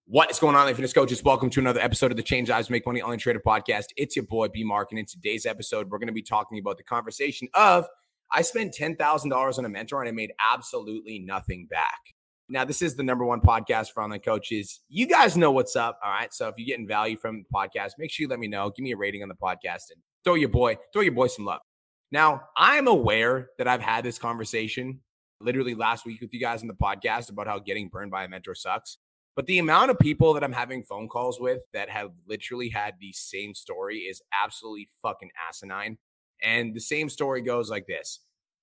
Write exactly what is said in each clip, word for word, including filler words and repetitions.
What is going on, fitness coaches? Welcome to another episode of the Change Lives Make Money Online Trader podcast. It's your boy, B Mark, and in today's episode, we're going to be talking about the conversation of I spent ten thousand dollars on a mentor and I made absolutely nothing back. Now, this is the number one podcast for online coaches. You guys know what's up, all right? So if you're getting value from the podcast, make sure you let me know. Give me a rating on the podcast and throw your boy, throw your boy some love. Now, I'm aware that I've had this conversation literally last week with you guys on the podcast about how getting burned by a mentor sucks. But the amount of people that I'm having phone calls with that have literally had the same story is absolutely fucking asinine. And the same story goes like this.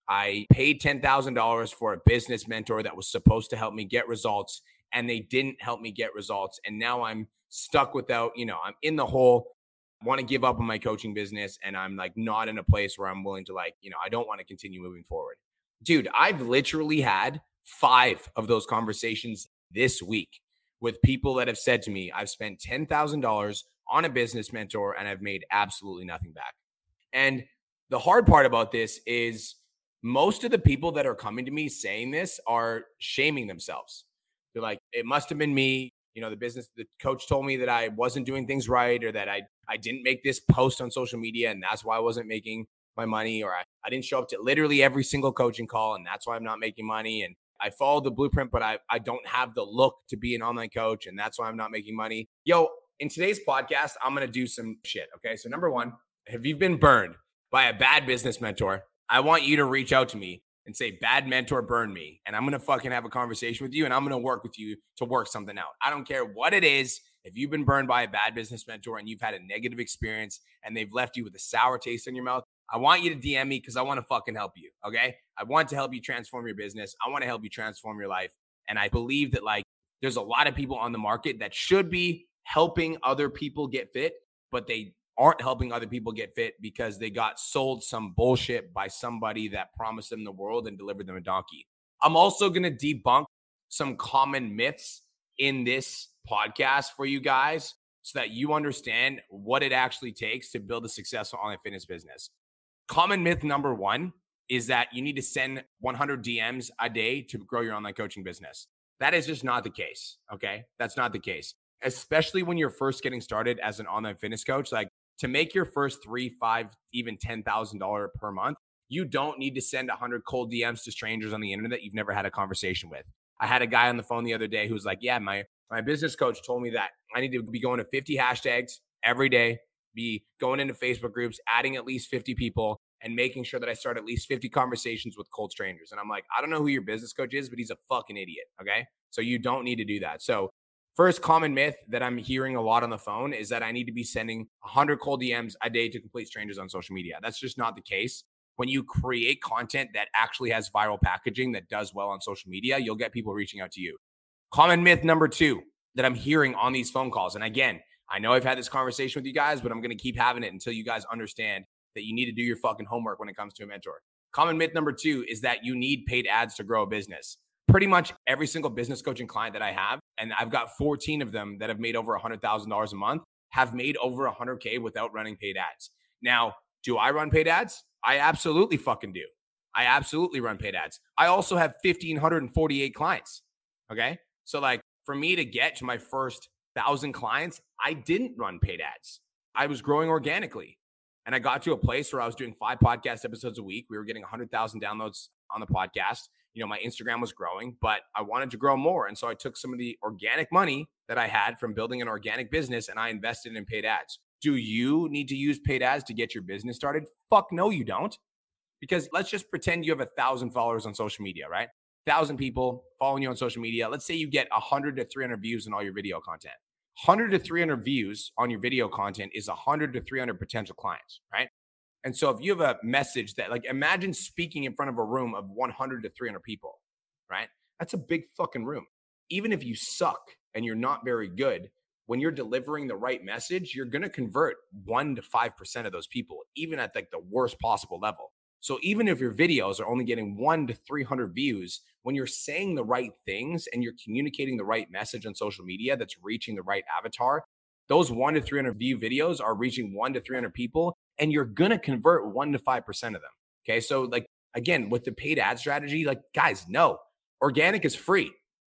I paid ten thousand dollars for a business mentor that was supposed to help me get results, and they didn't help me get results. And now I'm stuck without, you know, I'm in the hole, want to give up on my coaching business, and I'm like not in a place where I'm willing to like, you know, I don't want to continue moving forward. Dude, I've literally had five of those conversations this week with people that have said to me, I've spent ten thousand dollars on a business mentor and I've made absolutely nothing back. And the hard part about this is most of the people that are coming to me saying this are shaming themselves. They're like, it must have been me. You know, the business, the coach told me that I wasn't doing things right, or that I, I didn't make this post on social media and that's why I wasn't making my money, or I, I didn't show up to literally every single coaching call and that's why I'm not making money. And I followed the blueprint, but I, I don't have the look to be an online coach, and that's why I'm not making money. Yo, in today's podcast, I'm going to do some shit, okay? So number one, if you've been burned by a bad business mentor, I want you to reach out to me and say, bad mentor burned me, and I'm going to fucking have a conversation with you, and I'm going to work with you to work something out. I don't care what it is. If you've been burned by a bad business mentor and you've had a negative experience and they've left you with a sour taste in your mouth, I want you to D M me because I want to fucking help you, okay? I want to help you transform your business. I want to help you transform your life. And I believe that like there's a lot of people on the market that should be helping other people get fit, but they aren't helping other people get fit because they got sold some bullshit by somebody that promised them the world and delivered them a donkey. I'm also going to debunk some common myths in this podcast for you guys so that you understand what it actually takes to build a successful online fitness business. Common myth number one is that you need to send one hundred D Ms a day to grow your online coaching business. That is just not the case, okay? That's not the case. Especially when you're first getting started as an online fitness coach, like to make your first three, five, even ten thousand dollars per month, you don't need to send one hundred cold D Ms to strangers on the internet that you've never had a conversation with. I had a guy on the phone the other day who was like, yeah, my, my business coach told me that I need to be going to fifty hashtags every day, be going into Facebook groups, adding at least fifty people, and making sure that I start at least fifty conversations with cold strangers. And I'm like, I don't know who your business coach is, but he's a fucking idiot, okay? So you don't need to do that. So first common myth that I'm hearing a lot on the phone is that I need to be sending one hundred cold D Ms a day to complete strangers on social media. That's just not the case. When you create content that actually has viral packaging that does well on social media, you'll get people reaching out to you. Common myth number two that I'm hearing on these phone calls. And again, I know I've had this conversation with you guys, but I'm going to keep having it until you guys understand that you need to do your fucking homework when it comes to a mentor. Common myth number two is that you need paid ads to grow a business. Pretty much every single business coaching client that I have, and I've got fourteen of them that have made over one hundred thousand dollars a month, have made over one hundred K without running paid ads. Now, do I run paid ads? I absolutely fucking do. I absolutely run paid ads. I also have one thousand five hundred forty-eight clients, okay? So like for me to get to my first one thousand clients, I didn't run paid ads. I was growing organically. And I got to a place where I was doing five podcast episodes a week. We were getting one hundred thousand downloads on the podcast. You know, my Instagram was growing, but I wanted to grow more. And so I took some of the organic money that I had from building an organic business and I invested in paid ads. Do you need to use paid ads to get your business started? Fuck no, you don't. Because let's just pretend you have a thousand followers on social media, right? Thousand people following you on social media. Let's say you get one hundred to three hundred views in all your video content. one hundred to three hundred views on your video content is one hundred to three hundred potential clients, right? And so if you have a message that, like, imagine speaking in front of a room of one hundred to three hundred people, right? That's a big fucking room. Even if you suck and you're not very good, when you're delivering the right message, you're going to convert one to five percent of those people, even at like the worst possible level. So even if your videos are only getting one to three hundred views, when you're saying the right things and you're communicating the right message on social media that's reaching the right avatar, those one to three hundred view videos are reaching one to three hundred people, and you're going to convert one to five percent of them. Okay. So like, again, with the paid ad strategy, like guys, no, organic is free.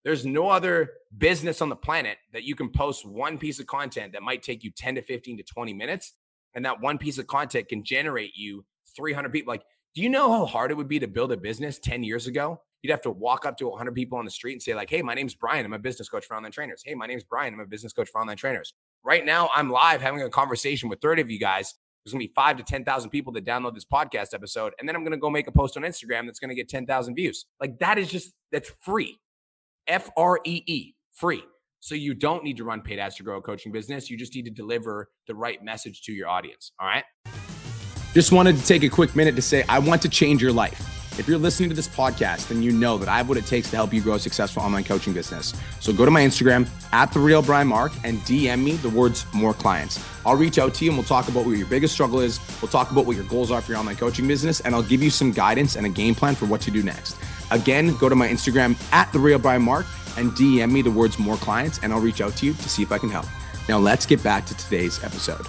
There's no other business on the planet that you can post one piece of content that might take you ten to fifteen to twenty minutes. And that one piece of content can generate you three hundred people. Like, do you know how hard it would be to build a business ten years ago? You'd have to walk up to one hundred people on the street and say like, hey, my name's Brian. I'm a business coach for online trainers. Hey, my name's Brian. I'm a business coach for online trainers. Right now, I'm live having a conversation with thirty of you guys. There's going to be five to ten thousand people that download this podcast episode. And then I'm going to go make a post on Instagram that's going to get ten thousand views. Like, that is just, that's free. F R E E, free. So you don't need to run paid ads to grow a coaching business. You just need to deliver the right message to your audience. All right. Just wanted to take a quick minute to say, I want to change your life. If you're listening to this podcast, then you know that I have what it takes to help you grow a successful online coaching business. So go to my Instagram at The Real Brian Mark and D M me the words more clients. I'll reach out to you and we'll talk about what your biggest struggle is. We'll talk about what your goals are for your online coaching business, and I'll give you some guidance and a game plan for what to do next. Again, go to my Instagram at The Real Brian Mark and D M me the words more clients, and I'll reach out to you to see if I can help. Now let's get back to today's episode.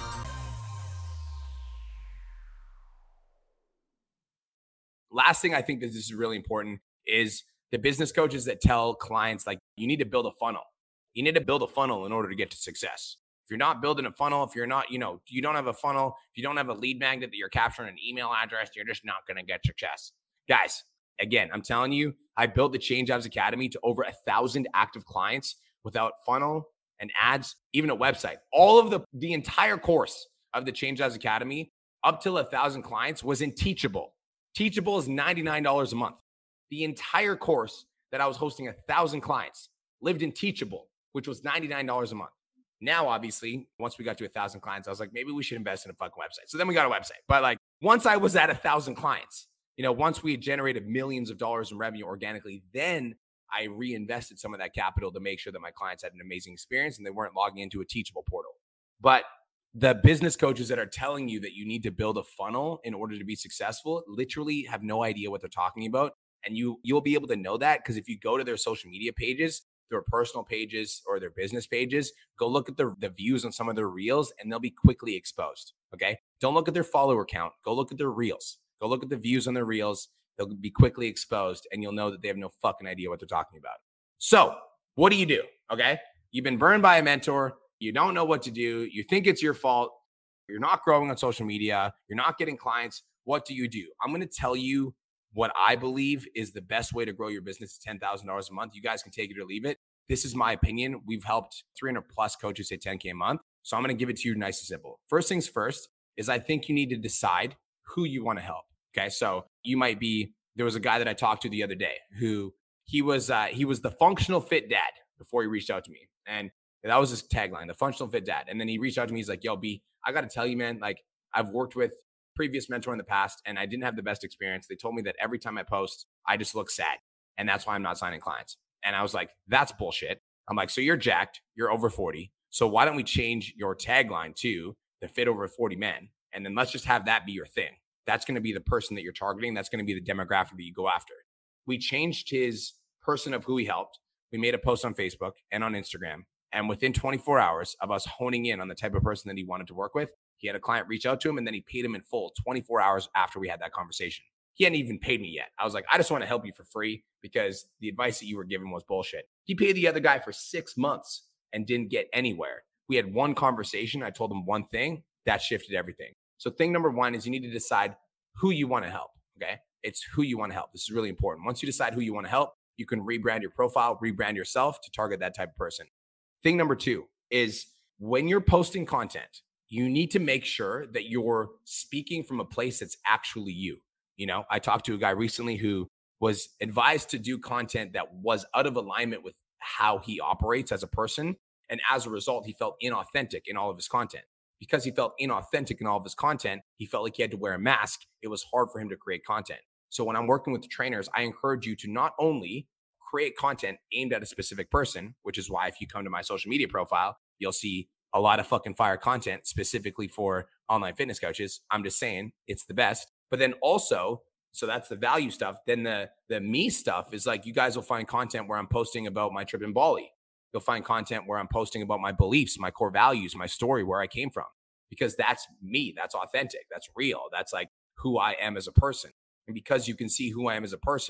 Last thing I think that this is really important is the business coaches that tell clients, like, you need to build a funnel. You need to build a funnel in order to get to success. If you're not building a funnel, if you're not, you know, you don't have a funnel, if you don't have a lead magnet that you're capturing an email address, you're just not going to get success. Guys, again, I'm telling you, I built the Change Lives Academy to over a thousand active clients without funnel and ads, even a website. All of the, the entire course of the Change Lives Academy up till a thousand clients was in Teachable. Teachable is ninety-nine dollars a month. The entire course that I was hosting a thousand clients lived in Teachable, which was ninety-nine dollars a month. Now, obviously, once we got to a thousand clients, I was like, maybe we should invest in a fucking website. So then we got a website. But like, once I was at a thousand clients, you know, once we had generated millions of dollars in revenue organically, then I reinvested some of that capital to make sure that my clients had an amazing experience and they weren't logging into a Teachable portal. But the business coaches that are telling you that you need to build a funnel in order to be successful literally have no idea what they're talking about. And you, you'll be able to know that because if you go to their social media pages, their personal pages or their business pages, go look at the, the views on some of their reels and they'll be quickly exposed. Okay. Don't look at their follower count. Go look at their reels. Go look at the views on their reels. They'll be quickly exposed and you'll know that they have no fucking idea what they're talking about. So what do you do? Okay. You've been burned by a mentor. You don't know what to do. You think it's your fault. You're not growing on social media. You're not getting clients. What do you do? I'm going to tell you what I believe is the best way to grow your business to ten thousand dollars a month. You guys can take it or leave it. This is my opinion. We've helped three hundred plus coaches hit ten K a month. So I'm going to give it to you nice and simple. First things first is I think you need to decide who you want to help. Okay. So you might be, there was a guy that I talked to the other day who he was, uh, he was the functional fit dad before he reached out to me. And that was his tagline, the functional fit dad. And then he reached out to me. He's like, yo, B, I got to tell you, man, like I've worked with previous mentor in the past and I didn't have the best experience. They told me that every time I post, I just look sad. And that's why I'm not signing clients. And I was like, that's bullshit. I'm like, so you're jacked, you're over forty. So why don't we change your tagline to the fit over forty men? And then let's just have that be your thing. That's going to be the person that you're targeting. That's going to be the demographic that you go after. We changed his person of who he helped. We made a post on Facebook and on Instagram. And within twenty-four hours of us honing in on the type of person that he wanted to work with, he had a client reach out to him and then he paid him in full twenty-four hours after we had that conversation. He hadn't even paid me yet. I was like, I just want to help you for free because the advice that you were given was bullshit. He paid the other guy for six months and didn't get anywhere. We had one conversation. I told him one thing that shifted everything. So thing number one is you need to decide who you want to help. Okay. It's who you want to help. This is really important. Once you decide who you want to help, you can rebrand your profile, rebrand yourself to target that type of person. Thing number two is when you're posting content, you need to make sure that you're speaking from a place that's actually you. You know, I talked to a guy recently who was advised to do content that was out of alignment with how he operates as a person. And as a result, he felt inauthentic in all of his content. Because he felt inauthentic in all of his content, he felt like he had to wear a mask. It was hard for him to create content. So when I'm working with trainers, I encourage you to not only create content aimed at a specific person, which is why if you come to my social media profile, you'll see a lot of fucking fire content specifically for online fitness coaches. I'm just saying it's the best. But then also, so that's the value stuff. Then the, the me stuff is like, you guys will find content where I'm posting about my trip in Bali. You'll find content where I'm posting about my beliefs, my core values, my story, where I came from, because that's me. That's authentic. That's real. That's like who I am as a person. And because you can see who I am as a person,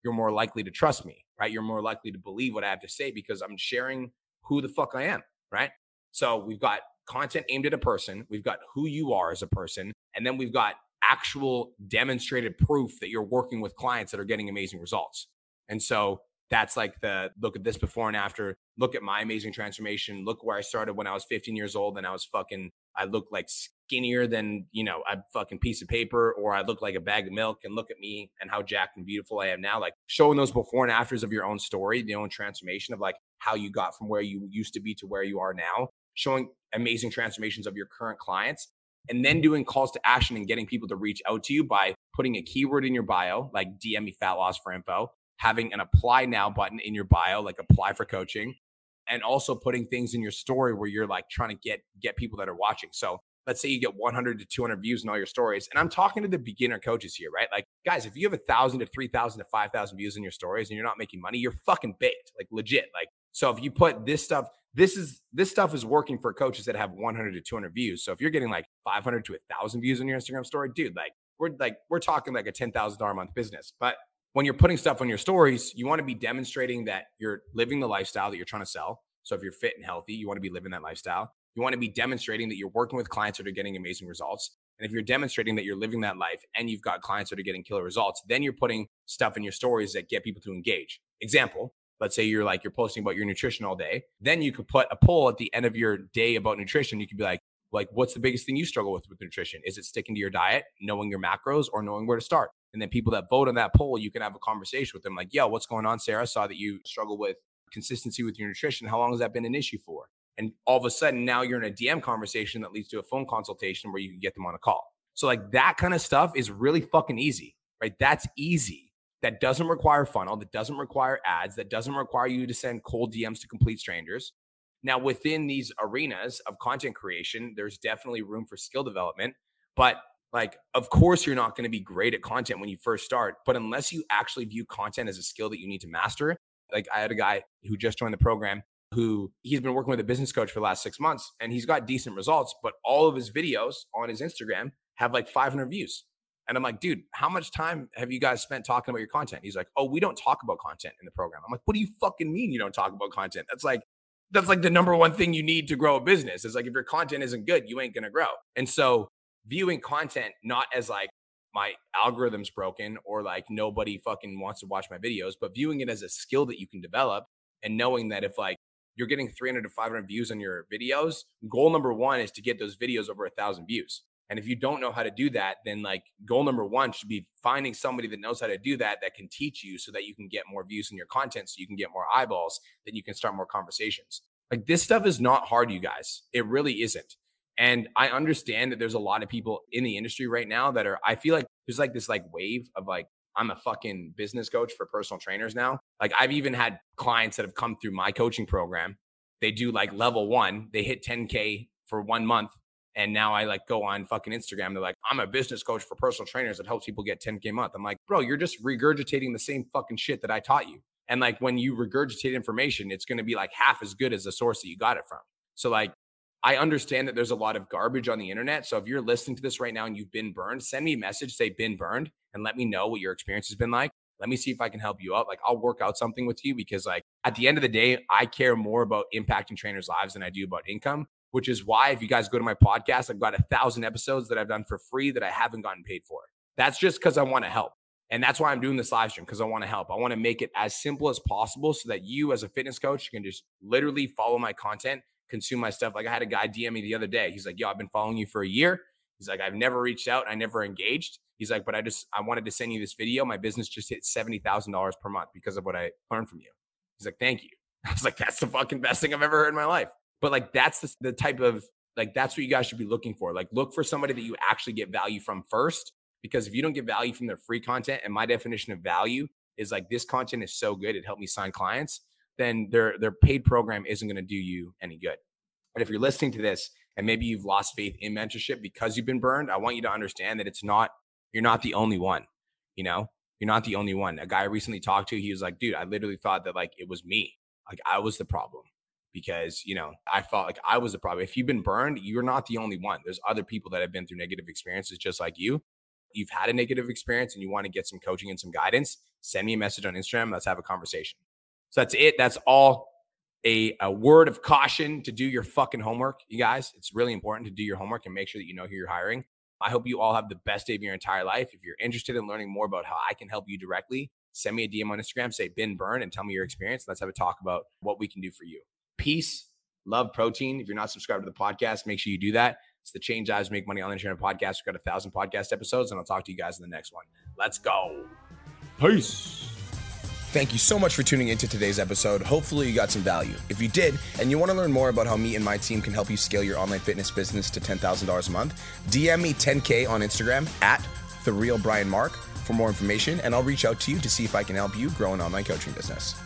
you're more likely to trust me, right? You're more likely to believe what I have to say because I'm sharing who the fuck I am, right? So we've got content aimed at a person, we've got who you are as a person, and then we've got actual demonstrated proof that you're working with clients that are getting amazing results. And so that's like the look at this before and after, look at my amazing transformation, look where I started when I was fifteen years old and I was fucking, I looked like skinnier than, you know, a fucking piece of paper, or I looked like a bag of milk, and look at me and how jacked and beautiful I am now. Like showing those before and afters of your own story, the own transformation of like how you got from where you used to be to where you are now, showing amazing transformations of your current clients, and then doing calls to action and getting people to reach out to you by putting a keyword in your bio, like D M me fat loss for info, having an apply now button in your bio, like apply for coaching, and also putting things in your story where you're like trying to get, get people that are watching. So let's say you get one hundred to two hundred views in all your stories. And I'm talking to the beginner coaches here, right? Like guys, if you have a thousand to three thousand to five thousand views in your stories and you're not making money, you're fucking baked, like legit. Like, so if you put this stuff, this is, this stuff is working for coaches that have one hundred to two hundred views. So if you're getting like five hundred to a thousand views on your Instagram story, dude, like we're like, we're talking like a ten thousand dollars a month business. But when you're putting stuff on your stories, you want to be demonstrating that you're living the lifestyle that you're trying to sell. So if you're fit and healthy, you want to be living that lifestyle. You want to be demonstrating that you're working with clients that are getting amazing results. And if you're demonstrating that you're living that life and you've got clients that are getting killer results, then you're putting stuff in your stories that get people to engage. Example, let's say you're like, you're posting about your nutrition all day. Then you could put a poll at the end of your day about nutrition. You could be like, like, what's the biggest thing you struggle with with nutrition? Is it sticking to your diet, knowing your macros, or knowing where to start? And then people that vote on that poll, you can have a conversation with them like, yo, what's going on, Sarah? I saw that you struggle with consistency with your nutrition. How long has that been an issue for? And all of a sudden now you're in a D M conversation that leads to a phone consultation where you can get them on a call. So like that kind of stuff is really fucking easy, right? That's easy. That doesn't require funnel. That doesn't require ads. That doesn't require you to send cold D Ms to complete strangers. Now within these arenas of content creation, there's definitely room for skill development, but like, of course you're not going to be great at content when you first start, but unless you actually view content as a skill that you need to master, like I had a guy who just joined the program who he's been working with a business coach for the last six months and he's got decent results, but all of his videos on his Instagram have like five hundred views. And I'm like, dude, how much time have you guys spent talking about your content? He's like, oh, we don't talk about content in the program. I'm like, what do you fucking mean you don't talk about content? That's like, that's like the number one thing you need to grow a business. It's like, if your content isn't good, you ain't going to grow. And so viewing content not as like my algorithm's broken or like nobody fucking wants to watch my videos, but viewing it as a skill that you can develop and knowing that if like you're getting three hundred to five hundred views on your videos, goal number one is to get those videos over a thousand views. And if you don't know how to do that, then like goal number one should be finding somebody that knows how to do that, that can teach you so that you can get more views in your content, so you can get more eyeballs, then you can start more conversations. Like this stuff is not hard, you guys. It really isn't. And I understand that there's a lot of people in the industry right now that are, I feel like there's like this like wave of like, I'm a fucking business coach for personal trainers now. Like I've even had clients that have come through my coaching program. They do like level one, they hit ten K for one month. And now I like go on fucking Instagram. They're like, I'm a business coach for personal trainers that helps people get ten K a month. I'm like, bro, you're just regurgitating the same fucking shit that I taught you. And like when you regurgitate information, it's going to be like half as good as the source that you got it from. So like, I understand that there's a lot of garbage on the internet. So if you're listening to this right now and you've been burned, send me a message, say been burned, and let me know what your experience has been like. Let me see if I can help you out. Like I'll work out something with you because like at the end of the day, I care more about impacting trainers' lives than I do about income, which is why if you guys go to my podcast, I've got a thousand episodes that I've done for free that I haven't gotten paid for. That's just because I want to help. And that's why I'm doing this live stream, because I want to help. I want to make it as simple as possible so that you as a fitness coach can just literally follow my content, consume my stuff. Like I had a guy D M me the other day. He's like, yo, I've been following you for a year. He's like, I've never reached out. I never engaged. He's like, but I just, I wanted to send you this video. My business just hit seventy thousand dollars per month because of what I learned from you. He's like, thank you. I was like, that's the fucking best thing I've ever heard in my life. But like, that's the, the type of, like, that's what you guys should be looking for. Like, look for somebody that you actually get value from first, because if you don't get value from their free content, and my definition of value is like, this content is so good, it helped me sign clients, then their, their paid program isn't going to do you any good. But if you're listening to this and maybe you've lost faith in mentorship because you've been burned, I want you to understand that it's not, you're not the only one, you know, you're not the only one. A guy I recently talked to, he was like, dude, I literally thought that like, it was me. Like I was the problem because, you know, I felt like I was the problem. If you've been burned, you're not the only one. There's other people that have been through negative experiences just like you. you've had a negative experience and you want to get some coaching and some guidance, send me a message on Instagram. Let's have a conversation. So that's it. That's all. A, a word of caution to do your fucking homework, you guys. It's really important to do your homework and make sure that you know who you're hiring. I hope you all have the best day of your entire life. If you're interested in learning more about how I can help you directly, send me a D M on Instagram, say Ben Burn, and tell me your experience. Let's have a talk about what we can do for you. Peace, love, protein. If you're not subscribed to the podcast, make sure you do that. It's the Change Lives Make Money Online Trainer podcast. We've got a thousand podcast episodes, and I'll talk to you guys in the next one. Let's go. Peace. Thank you so much for tuning into today's episode. Hopefully you got some value. If you did, and you want to learn more about how me and my team can help you scale your online fitness business to ten thousand dollars a month, D M me ten K on Instagram at The Real Brian Mark for more information, and I'll reach out to you to see if I can help you grow an online coaching business.